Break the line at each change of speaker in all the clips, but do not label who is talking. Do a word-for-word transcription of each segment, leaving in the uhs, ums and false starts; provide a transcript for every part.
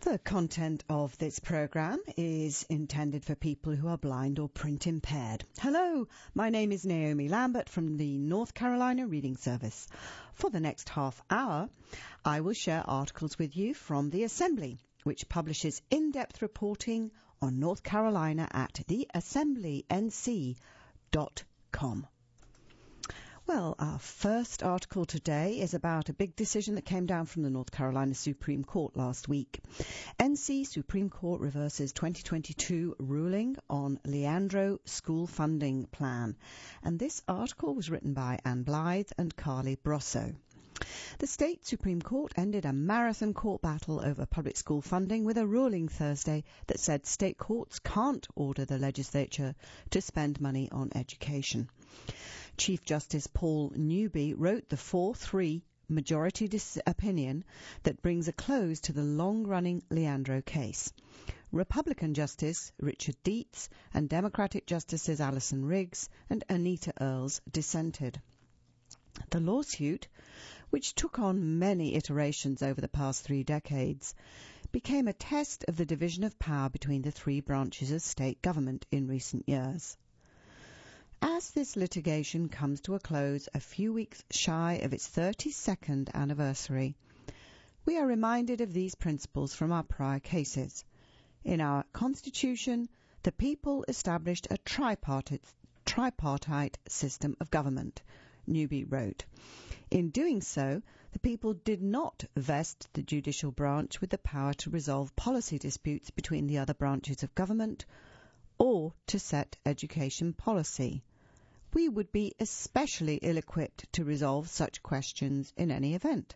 The content of this program is intended for people who are blind or print impaired. Hello, my name is Naomi Lambert from the North Carolina Reading Service. For the next half hour, I will share articles with you from the Assembly, which publishes in-depth reporting on North Carolina at the assembly n c dot com. Well, our first article today is about a big decision that came down from the North Carolina Supreme Court last week. N C Supreme Court reverses twenty twenty-two ruling on Leandro School Funding Plan. And this article was written by Ann Blythe and Carly Brosso. The state Supreme Court ended a marathon court battle over public school funding with a ruling Thursday that said state courts can't order the legislature to spend money on education. Chief Justice Paul Newby wrote the four three majority dis- opinion that brings a close to the long-running Leandro case. Republican Justice Richard Dietz and Democratic Justices Allison Riggs and Anita Earls dissented. The lawsuit, which took on many iterations over the past three decades, became a test of the division of power between the three branches of state government in recent years. As this litigation comes to a close a few weeks shy of its thirty-second anniversary, we are reminded of these principles from our prior cases. In our Constitution, the people established a tripartite, tripartite system of government, Newby wrote. In doing so, the people did not vest the judicial branch with the power to resolve policy disputes between the other branches of government or to set education policy. We would be especially ill-equipped to resolve such questions in any event.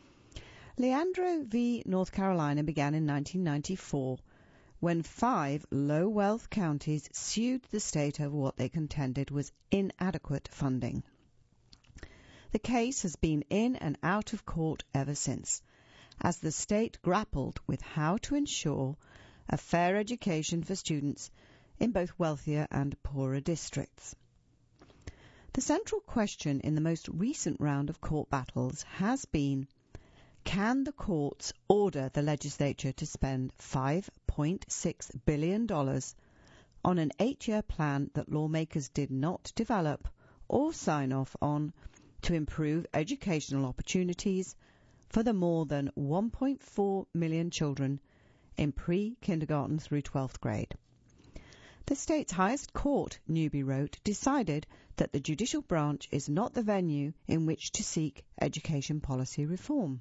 Leandro v. North Carolina began in nineteen ninety-four, when five low-wealth counties sued the state over what they contended was inadequate funding. The case has been in and out of court ever since, as the state grappled with how to ensure a fair education for students in both wealthier and poorer districts. The central question in the most recent round of court battles has been, can the courts order the legislature to spend five point six billion dollars on an eight-year plan that lawmakers did not develop or sign off on to improve educational opportunities for the more than one point four million children in pre-kindergarten through twelfth grade? The state's highest court, Newby wrote, decided that the judicial branch is not the venue in which to seek education policy reform.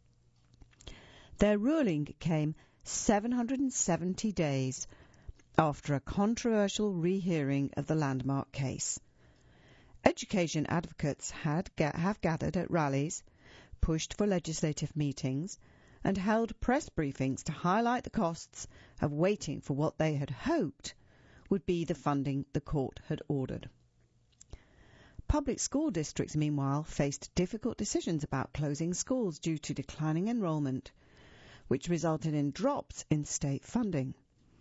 Their ruling came seven hundred seventy days after a controversial rehearing of the landmark case. Education advocates had ga- have gathered at rallies, pushed for legislative meetings, and held press briefings to highlight the costs of waiting for what they had hoped would be the funding the court had ordered. Public school districts, meanwhile, faced difficult decisions about closing schools due to declining enrollment, which resulted in drops in state funding.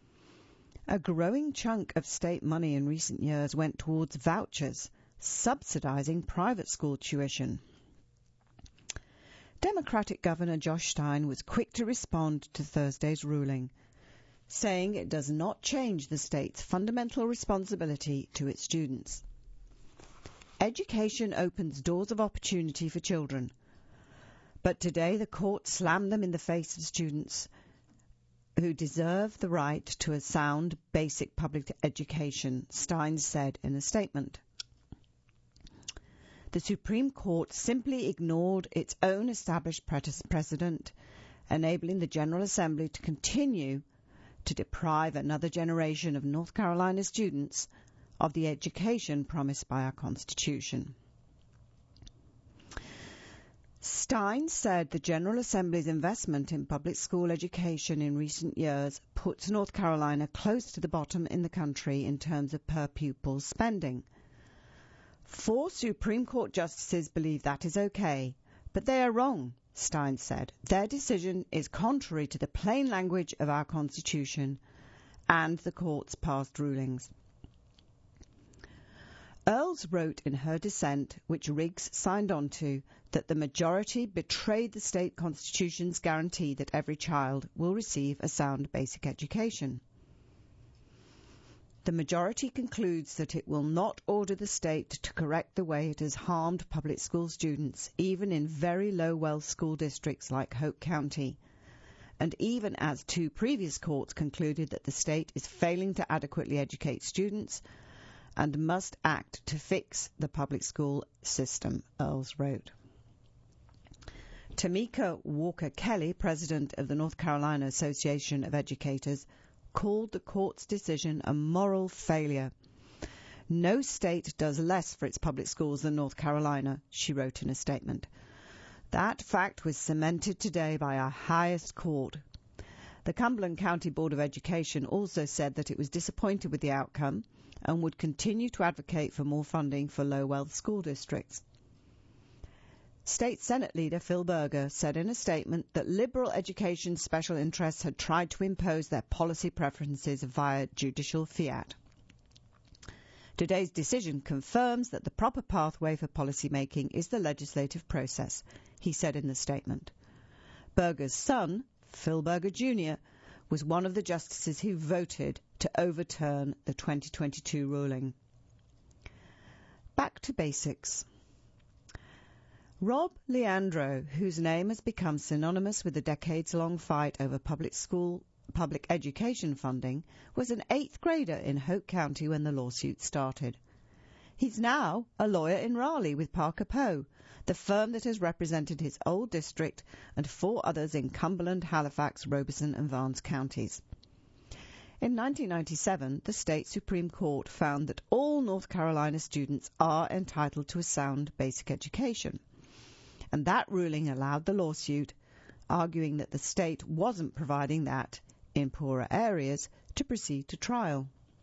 A growing chunk of state money in recent years went towards vouchers, subsidizing private school tuition. Democratic Governor Josh Stein was quick to respond to Thursday's ruling, saying it does not change the state's fundamental responsibility to its students. Education opens doors of opportunity for children, but today the court slammed them in the face of students who deserve the right to a sound, basic public education, Stein said in a statement. The Supreme Court simply ignored its own established precedent, enabling the General Assembly to continue to deprive another generation of North Carolina students of the education promised by our Constitution. Stein said the General Assembly's investment in public school education in recent years puts North Carolina close to the bottom in the country in terms of per-pupil spending. Four Supreme Court justices believe that is okay, but they are wrong, Stein said. Their decision is contrary to the plain language of our Constitution and the court's past rulings. Earls wrote in her dissent, which Riggs signed on to, that the majority betrayed the state constitution's guarantee that every child will receive a sound basic education. The majority concludes that it will not order the state to correct the way it has harmed public school students, even in very low wealth school districts like Hope County, and even as two previous courts concluded that the state is failing to adequately educate students and must act to fix the public school system, Earls wrote. Tamika Walker Kelly, president of the North Carolina Association of Educators, called the court's decision a moral failure. No state does less for its public schools than North Carolina, she wrote in a statement. That fact was cemented today by our highest court. The Cumberland County Board of Education also said that it was disappointed with the outcome and would continue to advocate for more funding for low-wealth school districts. State Senate leader Phil Berger said in a statement that liberal education special interests had tried to impose their policy preferences via judicial fiat. Today's decision confirms that the proper pathway for policymaking is the legislative process, he said in the statement. Berger's son, Phil Berger Junior, was one of the justices who voted to overturn the twenty twenty-two ruling. Back to basics. Rob Leandro, whose name has become synonymous with the decades-long fight over public school public education funding, was an eighth grader in Hope County when the lawsuit started. He's now a lawyer in Raleigh with Parker Poe, the firm that has represented his old district and four others in Cumberland, Halifax, Robeson and Vance counties. In nineteen ninety-seven, the state Supreme Court found that all North Carolina students are entitled to a sound basic education, and that ruling allowed the lawsuit, arguing that the state wasn't providing that in poorer areas, to proceed to trial.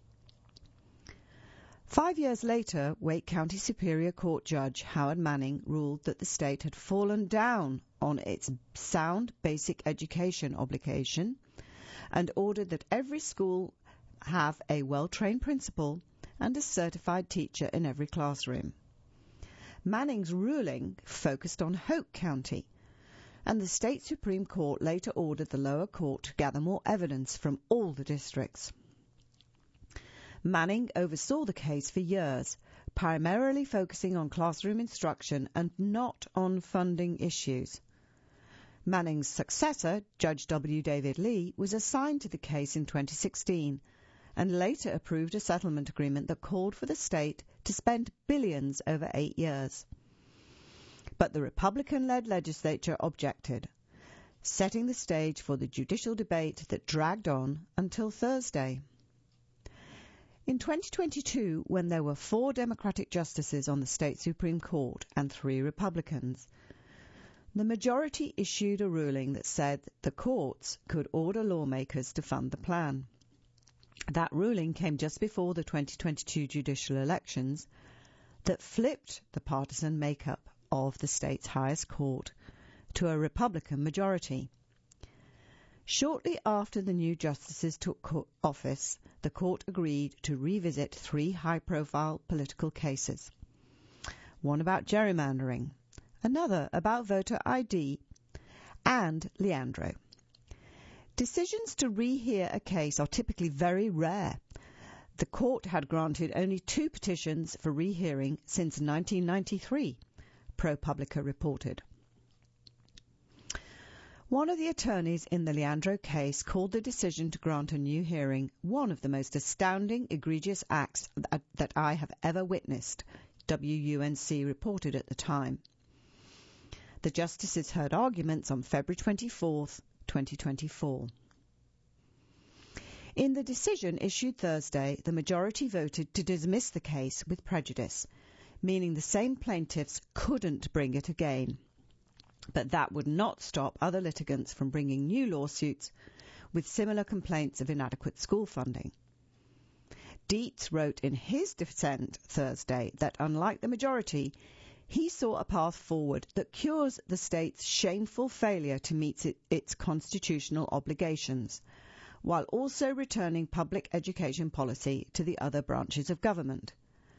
Five years later, Wake County Superior Court Judge Howard Manning ruled that the state had fallen down on its sound basic education obligation and ordered that every school have a well-trained principal and a certified teacher in every classroom. Manning's ruling focused on Hope County, and the state Supreme Court later ordered the lower court to gather more evidence from all the districts. Manning oversaw the case for years, primarily focusing on classroom instruction and not on funding issues. Manning's successor, Judge W. David Lee, was assigned to the case in twenty sixteen and later approved a settlement agreement that called for the state to spend billions over eight years. But the Republican-led legislature objected, setting the stage for the judicial debate that dragged on until Thursday. In twenty twenty-two, when there were four Democratic justices on the state Supreme Court and three Republicans, the majority issued a ruling that said the courts could order lawmakers to fund the plan. That ruling came just before the twenty twenty-two judicial elections that flipped the partisan makeup of the state's highest court to a Republican majority. Shortly after the new justices took office, the court agreed to revisit three high-profile political cases. One about gerrymandering, another about voter I D, and Leandro. Decisions to rehear a case are typically very rare. The court had granted only two petitions for rehearing since nineteen ninety-three, ProPublica reported. One of the attorneys in the Leandro case called the decision to grant a new hearing one of the most astounding, egregious acts that, that I have ever witnessed, W U N C reported at the time. The justices heard arguments on February twenty-fourth, twenty twenty-four. In the decision issued Thursday, the majority voted to dismiss the case with prejudice, meaning the same plaintiffs couldn't bring it again. But that would not stop other litigants from bringing new lawsuits with similar complaints of inadequate school funding. Dietz wrote in his dissent Thursday that, unlike the majority, he saw a path forward that cures the state's shameful failure to meet it, its constitutional obligations, while also returning public education policy to the other branches of government.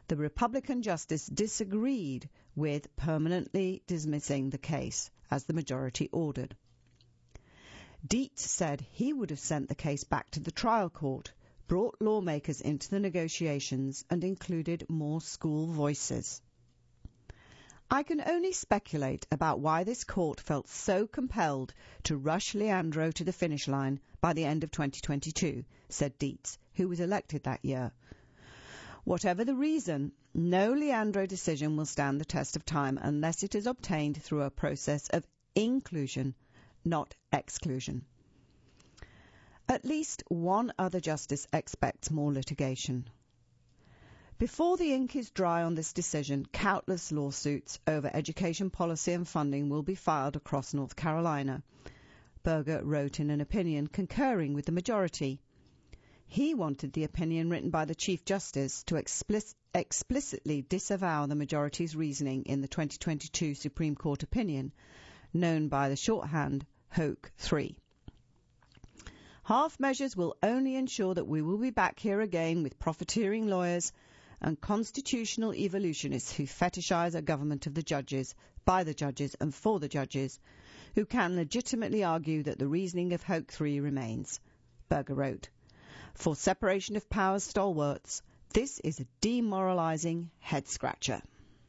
the Republican justice disagreed with permanently dismissing the case, as the majority ordered. Dietz said he would have sent the case back to the trial court, brought lawmakers into the negotiations, and included more school voices. I can only speculate about why this court felt so compelled to rush Leandro to the finish line by the end of twenty twenty-two, said Dietz, who was elected that year. Whatever the reason, no Leandro decision will stand the test of time unless it is obtained through a process of inclusion, not exclusion. At least one other justice expects more litigation. Before the ink is dry on this decision, countless lawsuits over education policy and funding will be filed across North Carolina. Berger wrote in an opinion concurring with the majority. He wanted the opinion written by the Chief Justice to explic- explicitly disavow the majority's reasoning in the twenty twenty-two Supreme Court opinion, known by the shorthand Hoke three. Half measures will only ensure that we will be back here again with profiteering lawyers and constitutional evolutionists who fetishize a government of the judges, by the judges and for the judges, who can legitimately argue that the reasoning of Hoke three remains, Berger wrote. For separation of powers stalwarts, this is a demoralizing head-scratcher.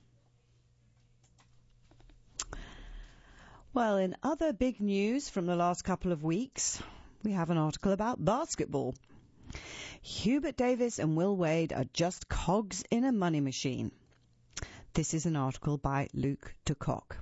Well, in other big news from the last couple of weeks, we have an article about basketball. Hubert Davis and Will Wade are just cogs in a money machine. This is an article by Luke de Kock.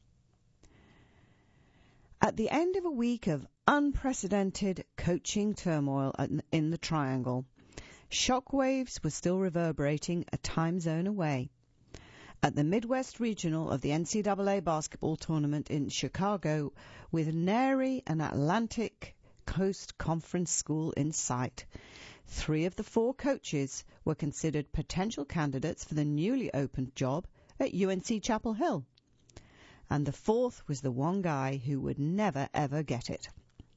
At the end of a week of unprecedented coaching turmoil in the Triangle, shockwaves were still reverberating a time zone away. At the Midwest Regional of the N C double A basketball tournament in Chicago, with nary an Atlantic Coast Conference school in sight, three of the four coaches were considered potential candidates for the newly opened job at U N C Chapel Hill. And the fourth was the one guy who would never, ever get it.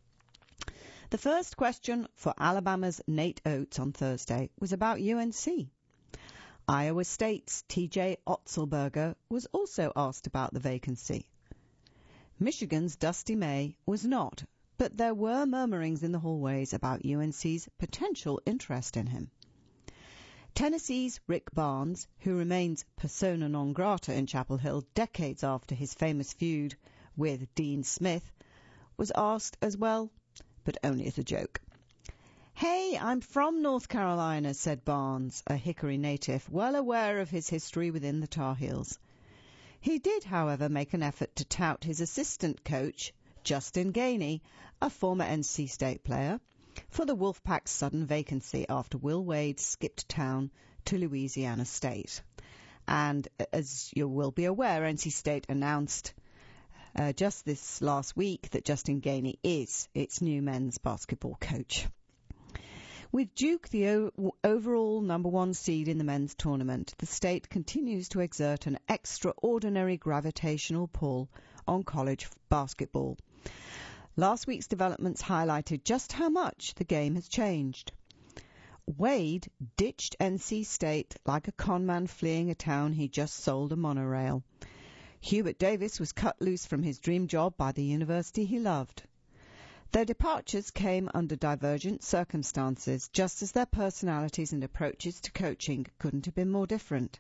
The first question for Alabama's Nate Oates on Thursday was about U N C. Iowa State's T J Otzelberger was also asked about the vacancy. Michigan's Dusty May was not, but there were murmurings in the hallways about U N C's potential interest in him. Tennessee's Rick Barnes, who remains persona non grata in Chapel Hill decades after his famous feud with Dean Smith, was asked as well, but only as a joke. "Hey, I'm from North Carolina," said Barnes, a Hickory native, well aware of his history within the Tar Heels. He did, however, make an effort to tout his assistant coach, Justin Gainey, a former N C State player, for the Wolfpack's sudden vacancy after Will Wade skipped town to Louisiana State. And as you will be aware, N C State announced uh, just this last week that Justin Gainey is its new men's basketball coach. With Duke the o- overall number one seed in the men's tournament, the state continues to exert an extraordinary gravitational pull on college basketball. Last week's developments highlighted just how much the game has changed. Wade ditched N C State like a conman fleeing a town he just sold a monorail. Hubert Davis was cut loose from his dream job by the university he loved. Their departures came under divergent circumstances, just as their personalities and approaches to coaching couldn't have been more different.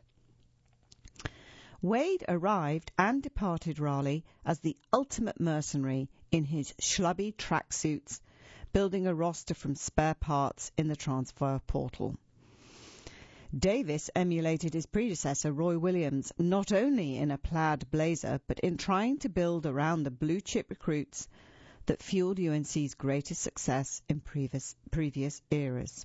Wade arrived and departed Raleigh as the ultimate mercenary in his schlubby tracksuits, building a roster from spare parts in the transfer portal. Davis emulated his predecessor, Roy Williams, not only in a plaid blazer, but in trying to build around the blue-chip recruits that fueled U N C's greatest success in previous, previous eras.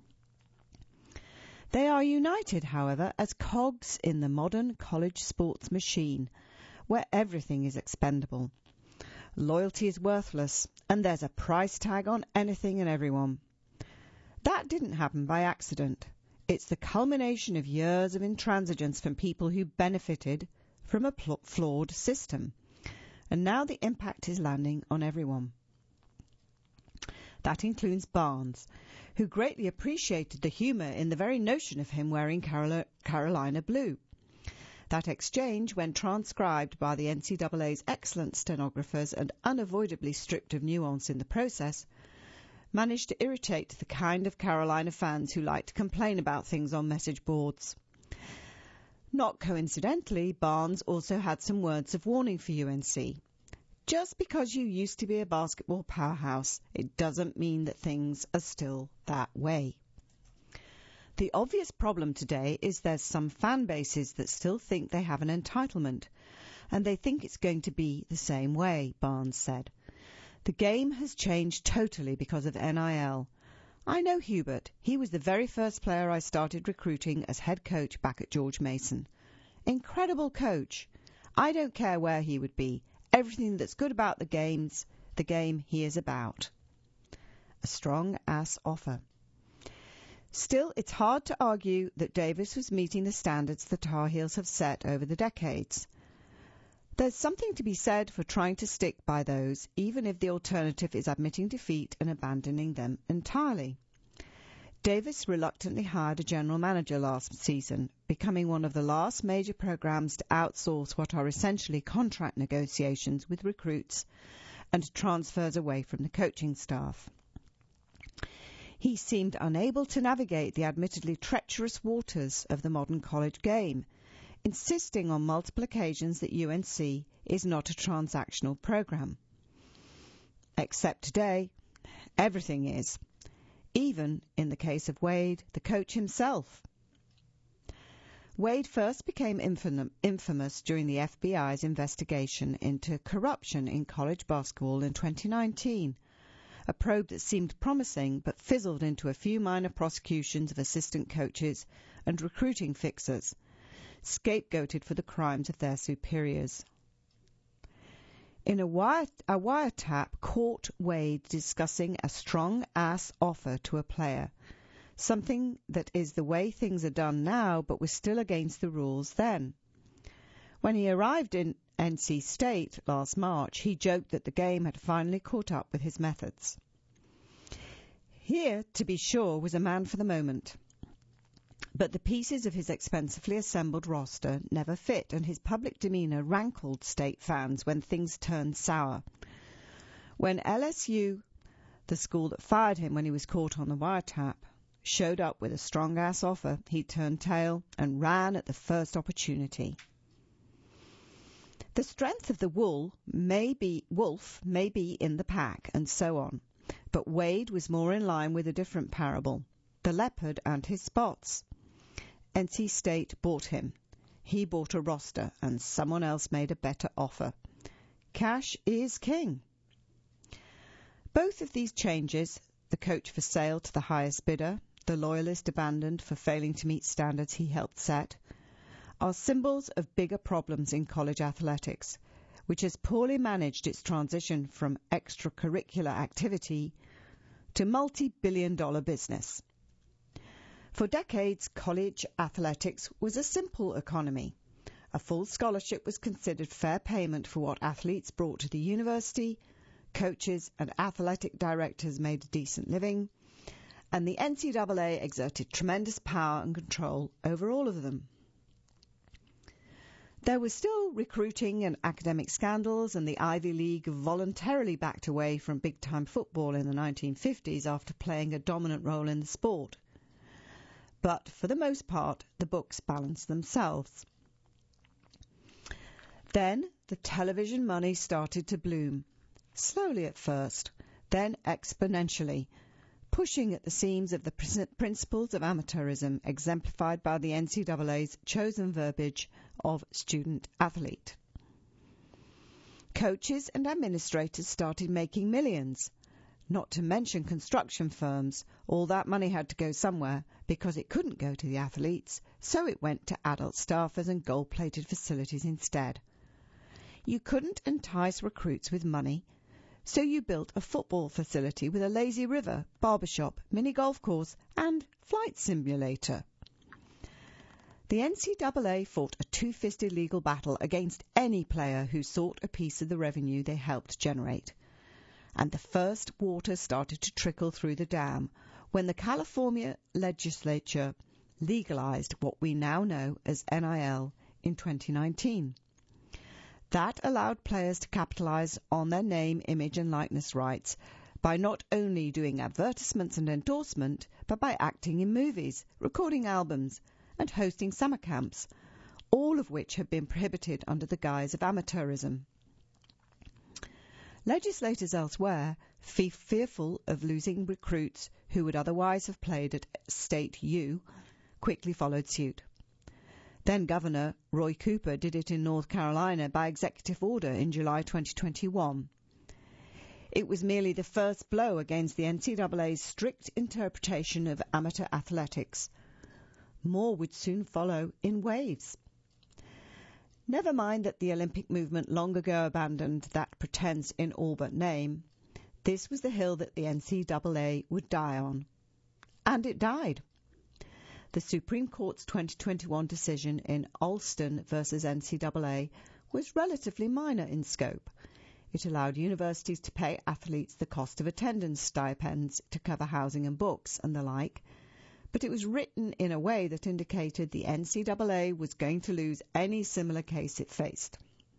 They are united, however, as cogs in the modern college sports machine, where everything is expendable. Loyalty is worthless, and there's a price tag on anything and everyone. That didn't happen by accident. It's the culmination of years of intransigence from people who benefited from a pl- flawed system. And now the impact is landing on everyone. That includes Barnes, who greatly appreciated the humour in the very notion of him wearing Carol- Carolina blue. That exchange, when transcribed by the N C double A's excellent stenographers and unavoidably stripped of nuance in the process, managed to irritate the kind of Carolina fans who like to complain about things on message boards. Not coincidentally, Barnes also had some words of warning for U N C. Just because you used to be a basketball powerhouse, it doesn't mean that things are still that way. The obvious problem today is there's some fan bases that still think they have an entitlement, and they think it's going to be the same way, Barnes said. The game has changed totally because of N I L. I know Hubert. He was the very first player I started recruiting as head coach back at George Mason. Incredible coach. I don't care where he would be. Everything that's good about the games, the game he is about. A strong-ass offer. Still, it's hard to argue that Davis was meeting the standards the Tar Heels have set over the decades. There's something to be said for trying to stick by those, even if the alternative is admitting defeat and abandoning them entirely. Davis reluctantly hired a general manager last season, becoming one of the last major programs to outsource what are essentially contract negotiations with recruits and transfers away from the coaching staff. He seemed unable to navigate the admittedly treacherous waters of the modern college game, insisting on multiple occasions that U N C is not a transactional program. Except today, everything is. Even in the case of Wade, the coach himself. Wade first became infam- infamous during the F B I's investigation into corruption in college basketball in twenty nineteen, a probe that seemed promising but fizzled into a few minor prosecutions of assistant coaches and recruiting fixers, scapegoated for the crimes of their superiors. In a, wire, a wiretap caught Wade discussing a strong-ass offer to a player, something that is the way things are done now but was still against the rules then. When he arrived in N C State last March, he joked that the game had finally caught up with his methods. Here, to be sure, was a man for the moment. But the pieces of his expensively assembled roster never fit, and his public demeanour rankled State fans when things turned sour. When L S U, the school that fired him when he was caught on the wiretap, showed up with a strong-ass offer, he turned tail and ran at the first opportunity. The strength of the wool may be, wolf may be in the pack, and so on. But Wade was more in line with a different parable, the leopard and his spots. N C State bought him. He bought a roster, and someone else made a better offer. Cash is king. Both of these changes, the coach for sale to the highest bidder, the loyalist abandoned for failing to meet standards he helped set, are symbols of bigger problems in college athletics, which has poorly managed its transition from extracurricular activity to multi-billion dollar business. For decades, college athletics was a simple economy. A full scholarship was considered fair payment for what athletes brought to the university, coaches and athletic directors made a decent living, and the N C double A exerted tremendous power and control over all of them. There was still recruiting and academic scandals, and the Ivy League voluntarily backed away from big-time football in the nineteen fifties after playing a dominant role in the sport. But for the most part, the books balanced themselves. Then the television money started to bloom, slowly at first, then exponentially, pushing at the seams of the principles of amateurism exemplified by the N C double A's chosen verbiage of student-athlete. Coaches and administrators started making millions, not to mention construction firms. All that money had to go somewhere because it couldn't go to the athletes, so it went to adult staffers and gold-plated facilities instead. You couldn't entice recruits with money, so you built a football facility with a lazy river, barbershop, mini golf course, and flight simulator. The N C double A fought a two-fisted legal battle against any player who sought a piece of the revenue they helped generate. and the first water started to trickle through the dam when the California legislature legalized what we now know as N I L in twenty nineteen. That allowed players to capitalize on their name, image and likeness rights by not only doing advertisements and endorsement, but by acting in movies, recording albums, and hosting summer camps, all of which had been prohibited under the guise of amateurism. Legislators elsewhere, fe- fearful of losing recruits who would otherwise have played at State U, quickly followed suit. Then Governor Roy Cooper did it in North Carolina by executive order in July twenty twenty-one. It was merely the first blow against the N C double A's strict interpretation of amateur athletics. More would soon follow in waves. Never mind that the Olympic movement long ago abandoned that pretense in all but name. This was the hill that the N C double A would die on. And it died. The Supreme Court's twenty twenty-one decision in Alston versus N C double A was relatively minor in scope. It allowed universities to pay athletes the cost of attendance stipends to cover housing and books and the like, but it was written in a way that indicated the N C double A was going to lose any similar case it faced.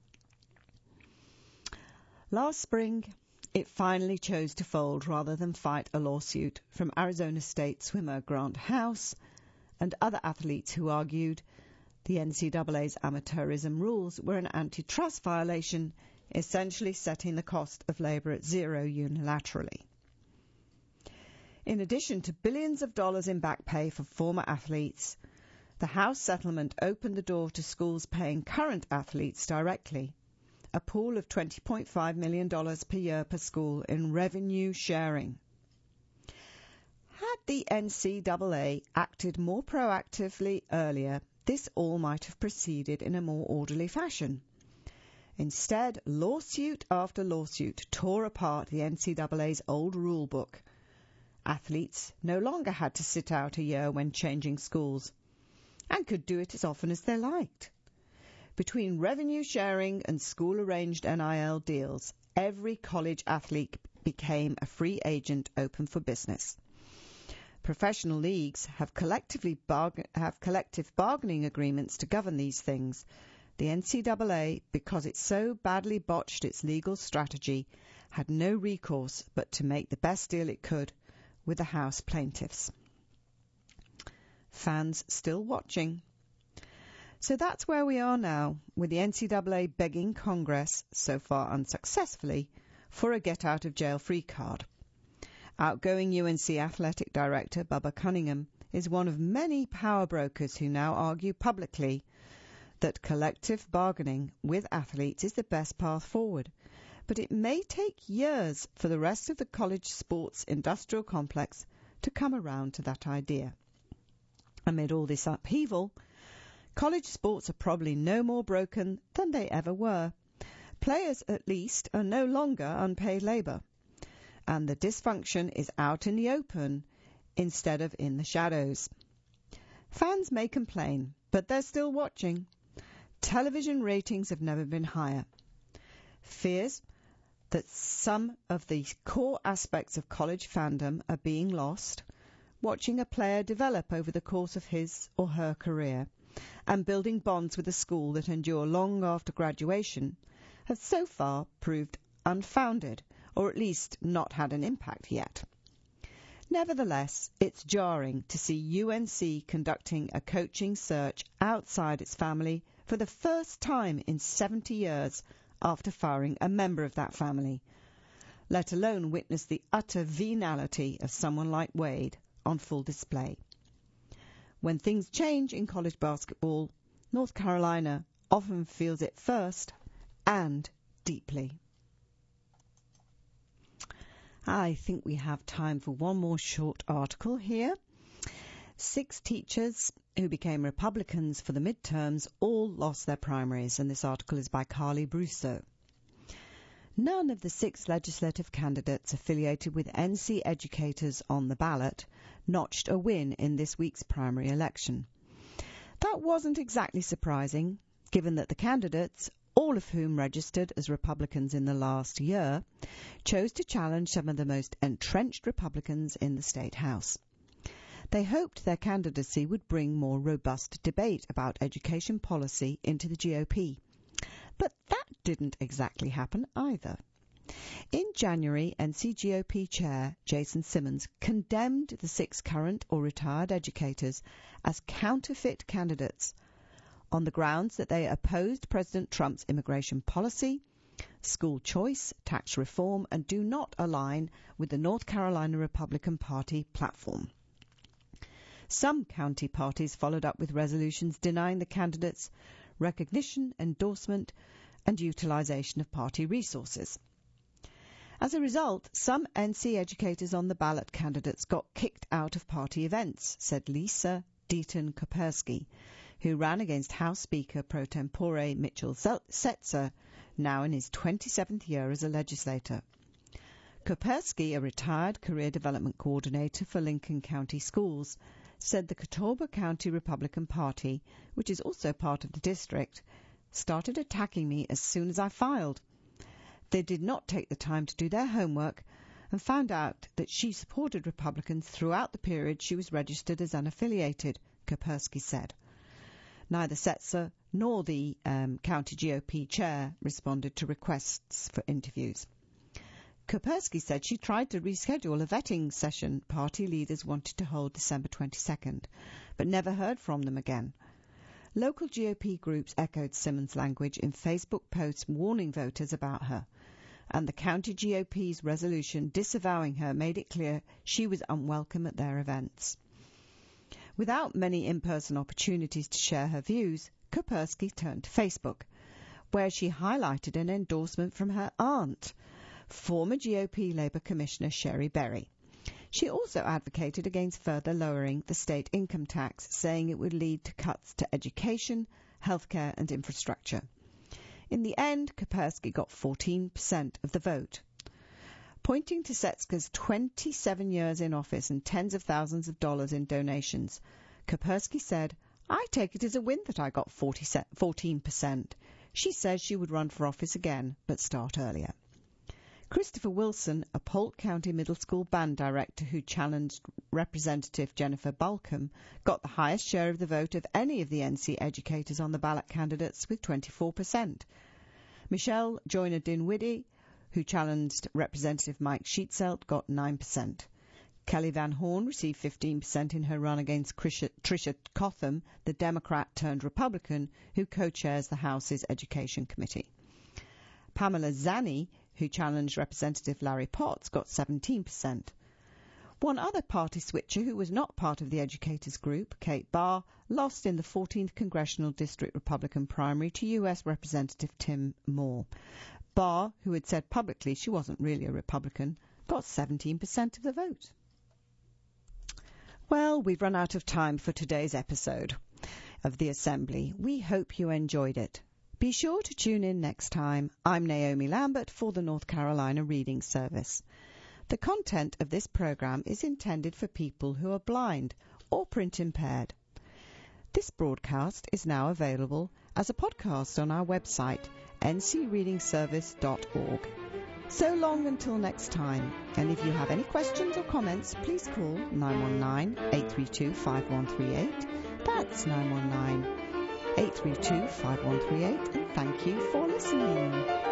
Last spring, it finally chose to fold rather than fight a lawsuit from Arizona State swimmer Grant House and other athletes who argued the N C double A's amateurism rules were an antitrust violation, essentially setting the cost of labour at zero unilaterally. In addition to billions of dollars in back pay for former athletes, the House settlement opened the door to schools paying current athletes directly, a pool of twenty point five million dollars per year per school in revenue sharing. Had the N C double A acted more proactively earlier, this all might have proceeded in a more orderly fashion. Instead, lawsuit after lawsuit tore apart the N C double A's old rule book. Athletes no longer had to sit out a year when changing schools, and could do it as often as they liked. Between revenue sharing and school-arranged N I L deals, every college athlete became a free agent open for business. Professional leagues have collectively bargain, have collective bargaining agreements to govern these things. The N C double A, because it so badly botched its legal strategy, had no recourse but to make the best deal it could with the House plaintiffs. Fans still watching. So that's where we are now, with the N C double A begging Congress, so far unsuccessfully, for a get-out-of-jail-free card. Outgoing U N C Athletic Director Bubba Cunningham is one of many power brokers who now argue publicly that collective bargaining with athletes is the best path forward, but it may take years for the rest of the college sports industrial complex to come around to that idea. Amid all this upheaval, college sports are probably no more broken than they ever were. Players, at least, are no longer unpaid labour, and the dysfunction is out in the open instead of in the shadows. Fans may complain, but they're still watching. Television ratings have never been higher. Fears that some of the core aspects of college fandom are being lost, watching a player develop over the course of his or her career, and building bonds with a school that endure long after graduation, have so far proved unfounded, or at least not had an impact yet. Nevertheless, it's jarring to see U N C conducting a coaching search outside its family for the first time in seventy years after firing a member of that family, let alone witness the utter venality of someone like Wade on full display. When things change in college basketball, North Carolina often feels it first and deeply. I think we have time for one more short article here. Six teachers who became Republicans for the midterms all lost their primaries, and this article is by Carly Brousseau. None of the six legislative candidates affiliated with N C educators on the ballot notched a win in this week's primary election. That wasn't exactly surprising, given that the candidates all of whom registered as Republicans in the last year, chose to challenge some of the most entrenched Republicans in the State House. They hoped their candidacy would bring more robust debate about education policy into the G O P. But that didn't exactly happen either. In January, N C G O P Chair Jason Simmons condemned the six current or retired educators as counterfeit candidates on the grounds that they opposed President Trump's immigration policy, school choice, tax reform, and do not align with the North Carolina Republican Party platform. Some county parties followed up with resolutions denying the candidates recognition, endorsement, and utilization of party resources. As a result, some N C educators on the ballot candidates got kicked out of party events, said Lisa Deaton Kopersky, who ran against House Speaker pro tempore Mitchell Setzer, now in his twenty-seventh year as a legislator. Kopersky, a retired career development coordinator for Lincoln County Schools, said the Catawba County Republican Party, which is also part of the district, started attacking me as soon as I filed. They did not take the time to do their homework and found out that she supported Republicans throughout the period she was registered as unaffiliated, Kopersky said. Neither Setzer nor the um, county G O P chair responded to requests for interviews. Kopersky said she tried to reschedule a vetting session party leaders wanted to hold December twenty-second, but never heard from them again. Local G O P groups echoed Simmons' language in Facebook posts warning voters about her, and the county G O P's resolution disavowing her made it clear she was unwelcome at their events. Without many in-person opportunities to share her views, Kopersky turned to Facebook, where she highlighted an endorsement from her aunt, former G O P Labour Commissioner Sherry Berry. She also advocated against further lowering the state income tax, saying it would lead to cuts to education, healthcare and infrastructure. In the end, Kopersky got fourteen percent of the vote. Pointing to Setzer's twenty-seven years in office and tens of thousands of dollars in donations, Kopersky said, "I take it as a win that I got fourteen percent. She says she would run for office again, but start earlier." Christopher Wilson, a Polk County Middle School band director who challenged Representative Jennifer Balcom, got the highest share of the vote of any of the N C educators on the ballot candidates with twenty-four percent. Michelle Joyner Dinwiddie, who challenged Representative Mike Sheetzelt, got nine percent. Kelly Van Horn received fifteen percent in her run against Tricia Cotham, the Democrat-turned-Republican, who co-chairs the House's Education Committee. Pamela Zanni, who challenged Representative Larry Potts, got seventeen percent. One other party switcher who was not part of the educators group, Kate Barr, lost in the fourteenth Congressional District Republican primary to U S Representative Tim Moore. Barr, who had said publicly she wasn't really a Republican, got seventeen percent of the vote. Well, we've run out of time for today's episode of the Assembly. We hope you enjoyed it. Be sure to tune in next time. I'm Naomi Lambert for the North Carolina Reading Service. The content of this program is intended for people who are blind or print impaired. This broadcast is now available as a podcast on our website, n c reading service dot org. So long until next time, and if you have any questions or comments, please call nine one nine, eight three two, five one three eight. That's nine one nine, eight three two, five one three eight, and thank you for listening.